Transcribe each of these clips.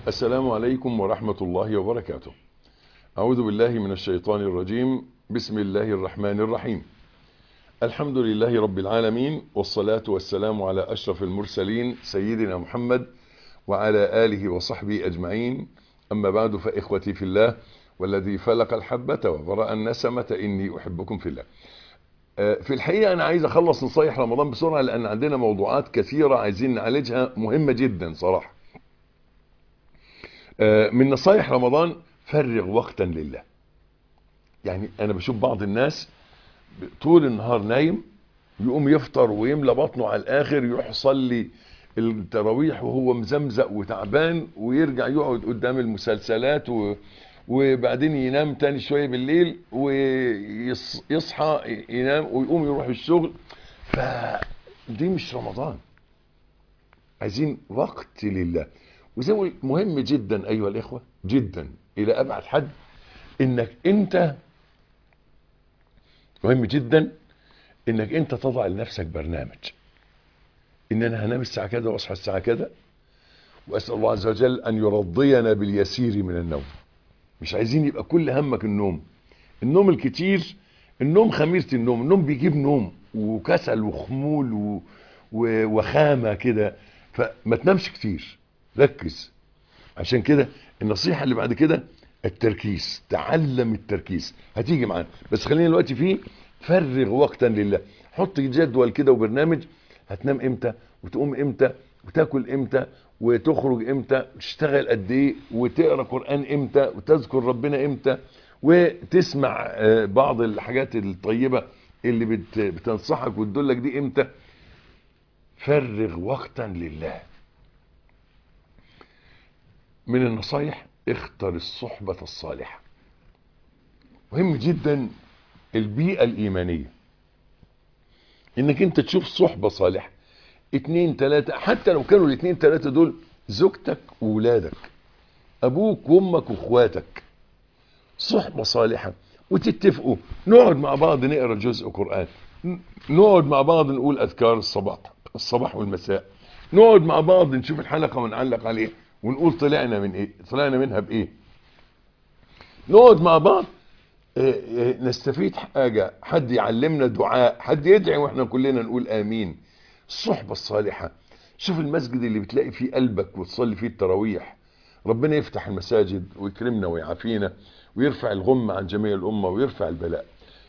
السلام عليكم ورحمة الله وبركاته. أعوذ بالله من الشيطان الرجيم. بسم الله الرحمن الرحيم. الحمد لله رب العالمين، والصلاة والسلام على أشرف المرسلين سيدنا محمد وعلى آله وصحبه أجمعين. أما بعد، فإخوتي في الله والذي فلق الحبة وبرأ النسمة إني أحبكم في الله. في الحقيقة أنا عايز أخلص نصايح رمضان بسرعة، لأن عندنا موضوعات كثيرة عايزين نعالجها مهمة جدا صراحة. من نصايح رمضان: فرغ وقتا لله. يعني أنا بشوف بعض الناس طول النهار نايم، يقوم يفطر ويملى بطنه على الآخر، يروح يصلي التراويح وهو مزمزق وتعبان، ويرجع يقعد قدام المسلسلات وبعدين ينام تاني شوية بالليل، ويصحى ينام ويقوم يروح الشغل. فدي مش رمضان. عايزين وقت لله. وزي ما مهم جدا أيها الإخوة، جدا إلى أبعد حد، إنك أنت مهم جدا إنك أنت تضع لنفسك برنامج. إن أنا هنام الساعة كذا وأصحى الساعة كذا، وأسأل الله عز وجل أن يرضينا باليسير من النوم. مش عايزين يبقى كل همك النوم. النوم الكتير، النوم خميرة النوم بيجيب نوم وكسل وخمول وخامة كده. فما تنامش كتير، ركز. عشان كده النصيحة اللي بعد كده التركيز. تعلم التركيز، هتيجي معانا. بس خلينا دلوقتي فيه فرغ وقتا لله. حط جدول كده وبرنامج، هتنام امتى وتقوم امتى وتاكل امتى وتخرج امتى، تشتغل قد ايه، وتقرا قرآن امتى، وتذكر ربنا امتى، وتسمع بعض الحاجات الطيبة اللي بتنصحك وتدلك دي امتى. فرغ وقتا لله. من النصايح: اختر الصحبة الصالحة. مهم جدا البيئة الإيمانية، انك انت تشوف صحبة صالحة، 2 3، حتى لو كانوا ال2 3 دول زوجتك وولادك، ابوك وامك واخواتك. صحبة صالحة، وتتفقوا نقعد مع بعض نقرا جزء قرآن، نقعد مع بعض نقول اذكار الصباح والمساء، نقعد مع بعض نشوف الحلقة ونعلق عليه ونقول طلعنا من ايه، طلعنا منها بايه. نقعد مع بعض نستفيد حاجة، حد يعلمنا دعاء، حد يدعي واحنا كلنا نقول امين. الصحبة الصالحة. شوف المسجد اللي بتلاقي فيه قلبك وتصلي فيه التراويح، ربنا يفتح المساجد ويكرمنا ويعافينا ويرفع الغم عن جميع الأمة ويرفع البلاء.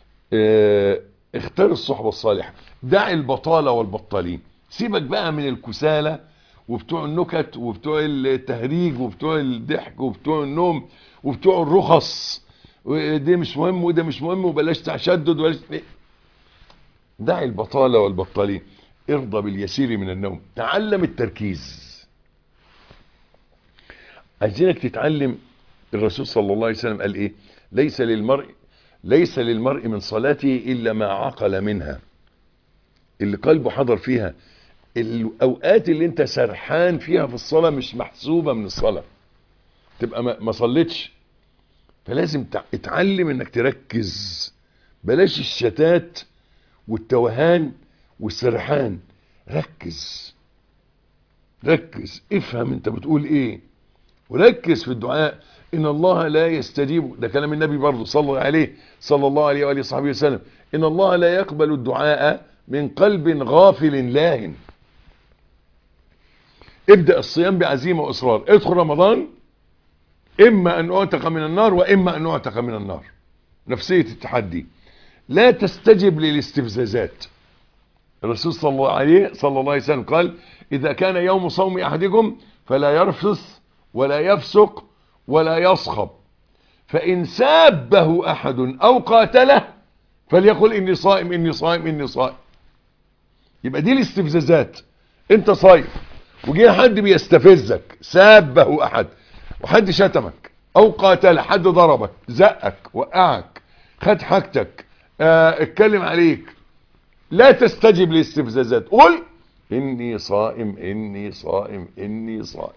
اختار الصحبة الصالحة. دع البطالة والبطالين. سيبك بقى من الكسالى وبتوع النكت وبتوع التهريج وبتوع الضحك وبتوع النوم وبتوع الرخص، وده مش مهم وده مش مهم، وبلاش تشدد وبلاش. دع البطالة والبطالين. ارضى باليسير من النوم. تعلم التركيز. عايزينك تتعلم. الرسول صلى الله عليه وسلم قال ايه؟ ليس للمرء من صلاته الا ما عقل منها. اللي قلبه حضر فيها. الاوقات اللي انت سرحان فيها في الصلاة مش محسوبة من الصلاة، تبقى ما صليتش. فلازم اتعلم انك تركز. بلاش الشتات والتوهان والسرحان. ركز، افهم انت بتقول ايه، وركز في الدعاء. ان الله لا يستجيب، ده كلام النبي برضه صلى الله عليه وآله وصحبه وسلم. ان الله لا يقبل الدعاء من قلب غافل لاهن. ابدأ الصيام بعزيمة واصرار. ادخل رمضان اما ان اعتق من النار واما ان اعتق من النار. نفسية التحدي. لا تستجب للاستفزازات. الرسول صلى الله عليه وسلم قال: اذا كان يوم صوم احدكم فلا يرفث ولا يفسق ولا يصخب، فإن سابه أحد أو قاتله فليقل إني صائم إني صائم إني صائم. يبقى دي الاستفزازات. انت صايم وجه حد بيستفزك، سابه أحد، وحد شتمك أو قاتل، حد ضربك، زقك، وقعك، خد حاجتك، اتكلم عليك، لا تستجب للاستفزازات. قل إني صائم إني صائم إني صائم.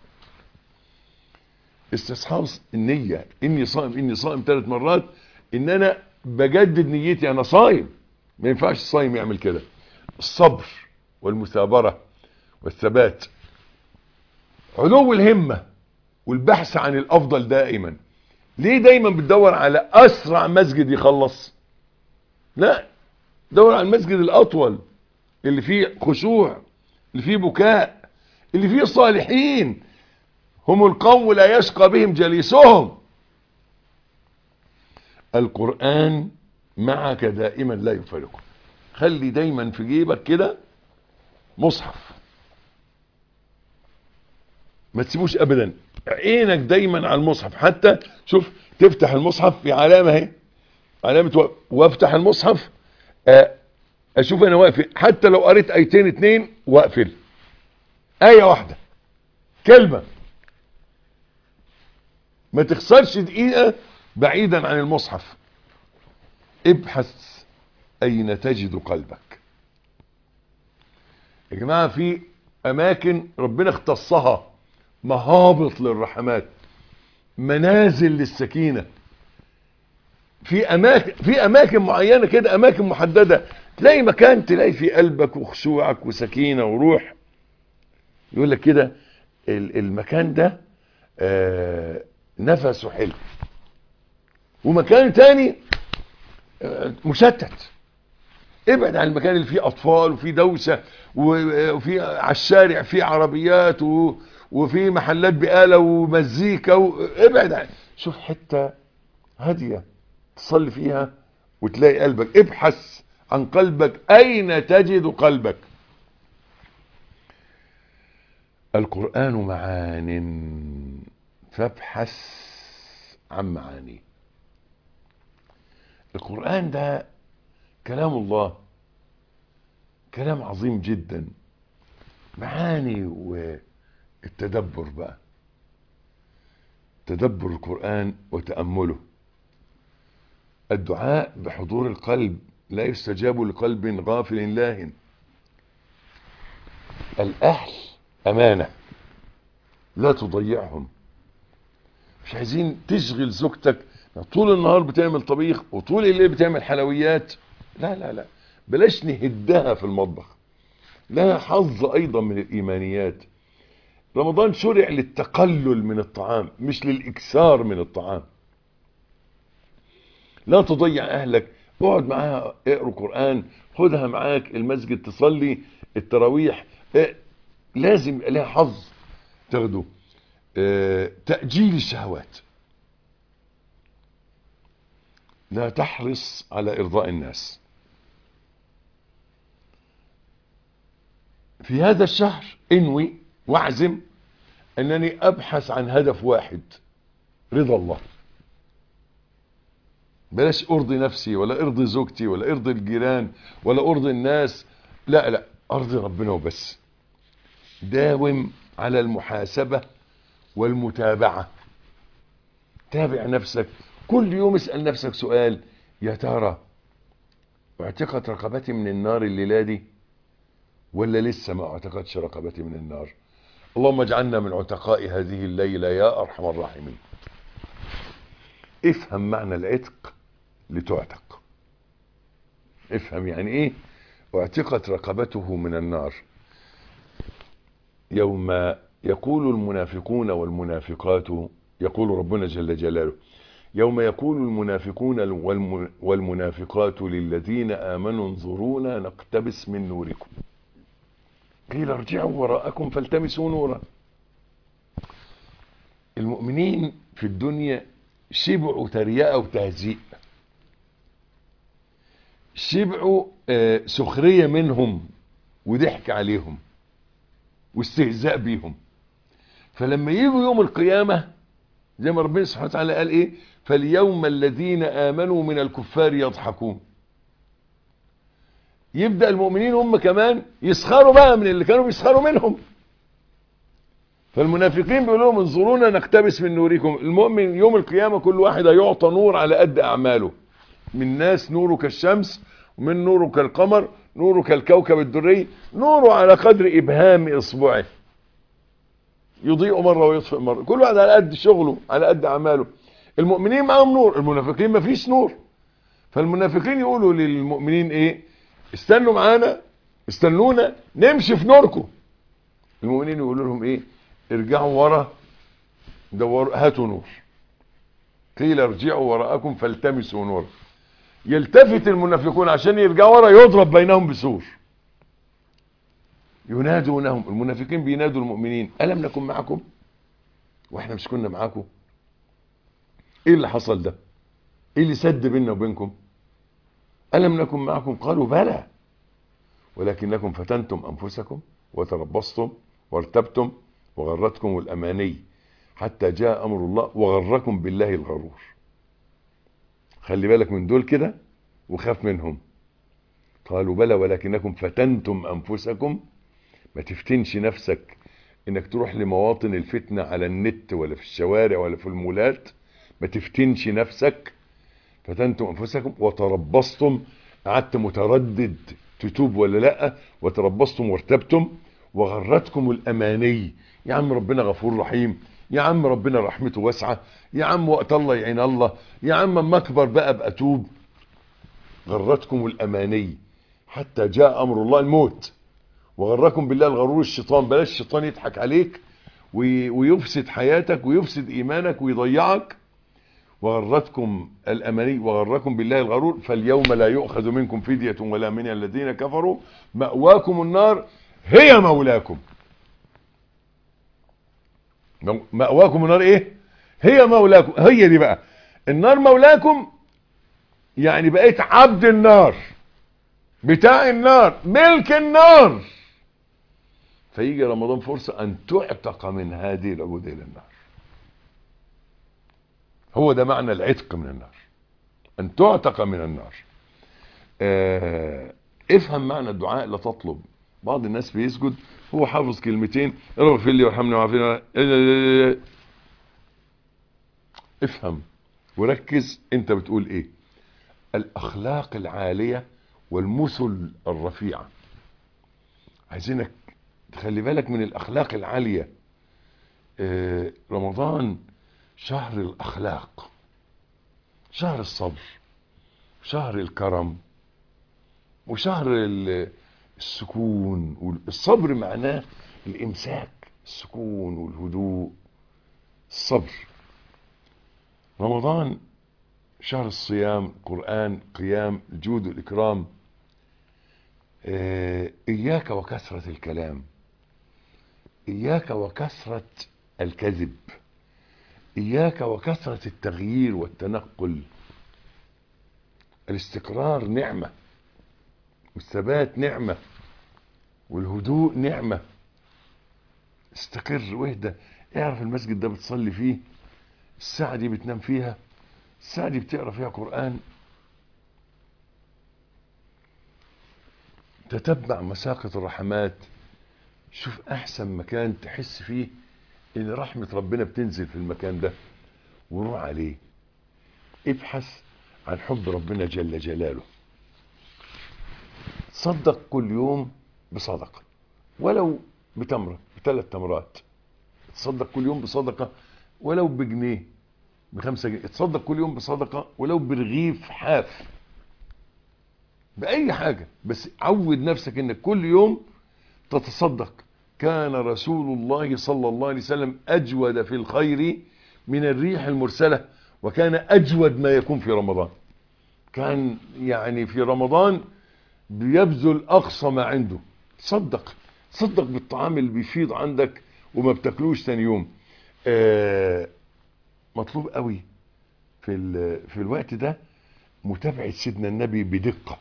استصحاب النية. إني صائم إني صائم 3 مرات، إن أنا بجدد نيتي أنا صايم. ما ينفعش الصايم يعمل كده. الصبر والمثابرة والثبات. علو الهمة. والبحث عن الافضل دائما. ليه دايما بتدور على اسرع مسجد يخلص؟ لا، دور على المسجد الاطول اللي فيه خشوع، اللي فيه بكاء، اللي فيه صالحين، هم القوم لا يشقى بهم جليسهم. القرآن معك دائما لا يفارقك. خلي دايما في جيبك كده مصحف، ما تسيبوش ابدا، عينك دايما على المصحف. حتى شوف، تفتح المصحف في علامة اهي، علامة وافتح المصحف، اشوف انا واقف، حتى لو قريت ايتين اتنين واقفل، آية واحدة، كلمة، ما تخسرش دقيقة بعيدا عن المصحف. ابحث اين تجد قلبك. يا جماعة في اماكن ربنا اختصها مهابط للرحمات، منازل للسكينة. في اماكن معينة كده، اماكن محددة، تلاقي مكان تلاقي في قلبك وخشوعك وسكينة وروح. يقول لك كده المكان ده نفسه حلو، ومكان تاني مشتت. ابعد عن المكان اللي فيه اطفال وفيه دوشه وفي على الشارع فيه عربيات وفي محلات بقاله ومزيكا ابعد عن، شوف حته هاديه تصلي فيها وتلاقي قلبك. ابحث عن قلبك، اين تجد قلبك. القرآن معان، فابحث عن معانيه. القرآن ده كلام الله، كلام عظيم جدا، معاني. والتدبر بقى، تدبر القرآن وتأمله. الدعاء بحضور القلب لا يستجاب لقلب غافل لاهٍ. الأهل أمانة لا تضيعهم. مش عايزين تشغل زوجتك طول النهار بتعمل طبيخ وطول الليل بتعمل حلويات. لا لا لا، بلاش نهدها في المطبخ. لها حظ ايضا من الايمانيات. رمضان شرع للتقلل من الطعام مش للاكثار من الطعام. لا تضيع اهلك، اقعد معاها، اقروا قرآن، خدها معاك المسجد تصلي التراويح. لازم يبقى لها حظ تاخده. تأجيل الشهوات، لا تحرص على إرضاء الناس. في هذا الشهر انوي واعزم أنني أبحث عن هدف واحد، رضا الله. بلاش أرضي نفسي ولا أرضي زوجتي ولا أرضي الجيران ولا أرضي الناس، لا لا، أرضي ربنا وبس. داوم على المحاسبة والمتابعة. تابع نفسك كل يوم، اسأل نفسك سؤال: يا ترى اعتقت رقبتي من النار الليلة دي ولا لسه ما اعتقتش رقبتي من النار؟ اللهم اجعلنا من عتقاء هذه الليلة يا أرحم الراحمين. افهم معنى العتق لتعتق. افهم يعني ايه اعتقت رقبته من النار. يوم يقول المنافقون والمنافقات، يقول ربنا جل جلاله: يوم يقول المنافقون والمنافقات للذين آمنوا انظرونا نقتبس من نوركم قيل ارجعوا وراءكم فالتمسوا نورا. المؤمنين في الدنيا شبعوا تريقة وتهزيء، شبعوا سخرية منهم وضحك عليهم واستهزاء بيهم. فلما يجوا يوم القيامة زي ما ربنا سبحانه وتعالى قال ايه: فاليوم الذين آمنوا من الكفار يضحكون. يبدأ المؤمنين هم كمان يسخروا بقى من اللي كانوا بيسخروا منهم. فالمنافقين بيقول لهم انظرونا نقتبس من نوركم. المؤمن يوم القيامة كل واحد هيعطى نور على قد أعماله. من ناس نوره كالشمس، ومن نوره كالقمر، نوره كالكوكب الدري، نوره على قدر إبهام إصبعه، يضيء مرة ويطفئ مرة، كل واحد على قد شغله على قد أعماله. المؤمنين معهم نور، المنافقين ما فيش نور. فالمنافقين يقولوا للمؤمنين ايه: استنوا معانا، استنونا نمشي في نوركم. المؤمنين يقولوا لهم ايه: ارجعوا ورا هاتوا نور، قيل ارجعوا وراءكم فالتمسوا نور. يلتفت المنافقون عشان يرجعوا ورا، يضرب بينهم بسور. ينادونهم، المنافقين بينادوا المؤمنين ألم نكن معكم؟ واحنا مش كنا معاكم؟ ايه اللي حصل ده؟ ايه اللي سد بيننا وبينكم؟ ألم نكن معكم؟ قالوا بلى ولكنكم فتنتم أنفسكم وتربصتم وارتبتم وغرتكم الأماني حتى جاء أمر الله وغركم بالله الغرور. خلي بالك من دول كده وخاف منهم. قالوا بلى ولكنكم فتنتم أنفسكم. ما تفتنش نفسك انك تروح لمواطن الفتنة على النت ولا في الشوارع ولا في المولات. ما تفتنش نفسك. فتنتم أنفسكم وتربصتم، قعدت متردد تتوب ولا لا، وتربصتم وارتبتم وغرتكم الأماني. يا عم ربنا غفور رحيم، يا عم ربنا رحمته واسعة، يا عم وقت الله يعين الله، يا عم اما اكبر بقى توب. غرتكم الأماني حتى جاء أمر الله، الموت. وغركم بالله الغرور، الشيطان. بلاش الشيطان يضحك عليك ويفسد حياتك ويفسد إيمانك ويضيعك. وغرتكم الأماني وغركم بالله الغرور. فاليوم لا يؤخذ منكم فدية ولا من الذين كفروا، مأواكم النار هي مولاكم. مأواكم النار ايه؟ هي مولاكم. هي دي بقى النار مولاكم، يعني بقيت عبد النار، بتاع النار، ملك النار. فيجي رمضان فرصة ان تعتق من هذه العبودية للنار. هو ده معنى العتق من النار، ان تعتق من النار. افهم معنى الدعاء. لا تطلب. بعض الناس بيسجد هو حافظ كلمتين، رب اغفر لي وارحمني وعافيني. افهم وركز انت بتقول ايه. الاخلاق العالية والمثل الرفيعة، عايزينك تخلي بالك من الاخلاق العالية. رمضان شهر الاخلاق، شهر الصبر، شهر الكرم، وشهر السكون. والصبر معناه الامساك، السكون والهدوء، الصبر. رمضان شهر الصيام، قرآن، قيام، الجود والإكرام. إياك وكثرة الكلام، إياك وكثرة الكذب، إياك وكثرة التغيير والتنقل. الاستقرار نعمة، والثبات نعمة، والهدوء نعمة. استقر واهدى. اعرف المسجد ده بتصلي فيه، الساعة دي بتنام فيها، الساعة دي بتقرأ فيها قرآن. تتبع مساقط الرحمات. شوف احسن مكان تحس فيه ان رحمة ربنا بتنزل في المكان ده، وروح عليه. ابحث عن حب ربنا جل جلاله. تصدق كل يوم بصدقة، ولو بتمرة، ب3 تمرات. تصدق كل يوم بصدقة ولو بجنيه، ب5 جنيه. تصدق كل يوم بصدقة ولو برغيف حاف، بأي حاجة. بس عود نفسك انك كل يوم تتصدق. كان رسول الله صلى الله عليه وسلم أجود في الخير من الريح المرسلة، وكان أجود ما يكون في رمضان. كان يعني في رمضان بيبذل أقصى ما عنده. تصدق، تصدق بالطعام اللي بيفيض عندك وما بتاكلوش ثاني يوم. مطلوب قوي في الوقت ده متابعة سيدنا النبي بدقة.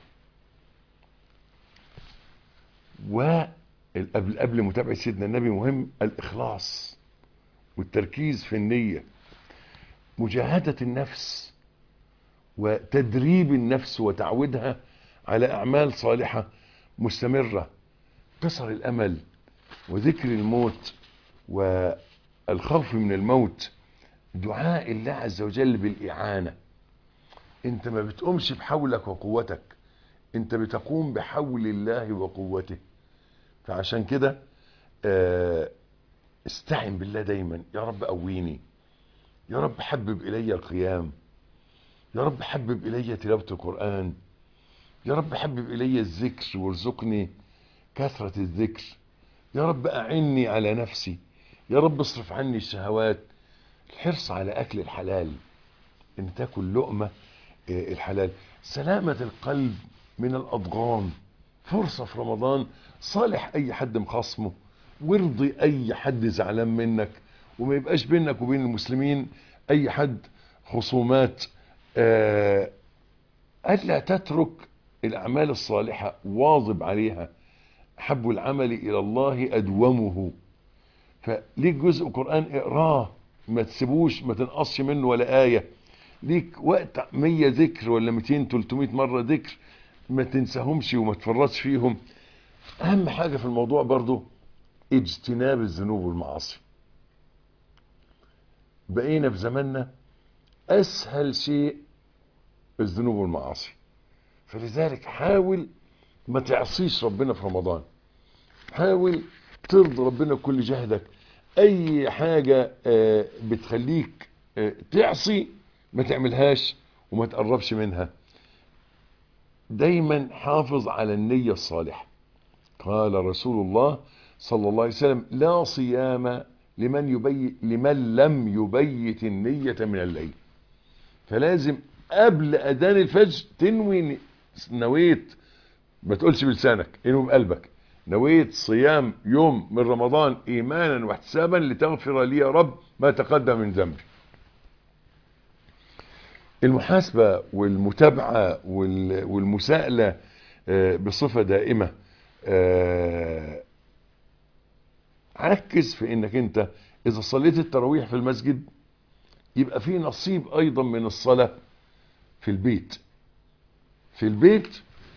قبل متابعة سيدنا النبي مهم الإخلاص والتركيز في النية، مجاهدة النفس وتدريب النفس وتعودها على أعمال صالحة مستمرة. قصر الأمل وذكر الموت والخوف من الموت. دعاء الله عز وجل بالإعانة. انت ما بتقومش بحولك وقوتك، انت بتقوم بحول الله وقوته. فعشان كده استعن بالله دايما. يا رب قويني، يا رب حبب إلي القيام، يا رب حبب إلي تلاوة القرآن، يا رب حبب إلي الذكر وارزقني كثرة الذكر، يا رب أعني على نفسي، يا رب اصرف عني الشهوات. الحرص على اكل الحلال، ان تاكل لقمة الحلال، سلامة القلب من الاضغام. فرصة في رمضان صالح اي حد مخاصمه، وارضي اي حد زعلان منك، وما يبقاش بينك وبين المسلمين اي حد خصومات. ألا تترك الأعمال الصالحة، واظب عليها. حب العمل إلى الله أدومه. فليك جزء قرآن اقراه، ما تسيبوش، ما تنقصش منه ولا آية. ليك وقت 100 ذكر ولا 200 300 مرة ذكر، ما تنساهمش وما تفرطش فيهم. أهم حاجة في الموضوع برضو اجتناب الذنوب والمعاصي. بقينا في زماننا أسهل شيء الذنوب والمعاصي، فلذلك حاول ما تعصيش ربنا في رمضان. حاول ترضي ربنا بكل جهدك. اي حاجة بتخليك تعصي ما تعملهاش وما تقربش منها. دايما حافظ على النية الصالحة. قال رسول الله صلى الله عليه وسلم: لا صيام لمن لم يبيت النية من الليل. فلازم قبل اذان الفجر تنوي، نويت، ما تقولش بلسانك، انوي بقلبك، نويت صيام يوم من رمضان ايمانا واحتسابا لتغفر لي يا رب ما تقدم من ذنبي. المحاسبة والمتابعة والمساءلة بصفة دائمة. ركز في انك انت اذا صليت التراويح في المسجد يبقى في نصيب ايضا من الصلاة في البيت. في البيت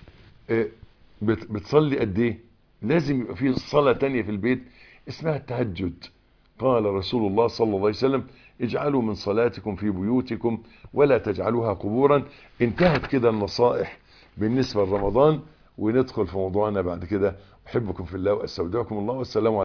بتصلي قد ايه؟ لازم يبقى في صلاة تانية في البيت اسمها التهجد. قال رسول الله صلى الله عليه وسلم: اجعلوا من صلاتكم في بيوتكم ولا تجعلوها قبورا. انتهت كده النصائح بالنسبة لرمضان، وندخل في موضوعنا بعد كده. احبكم في الله واستودعكم الله، والسلام عليكم.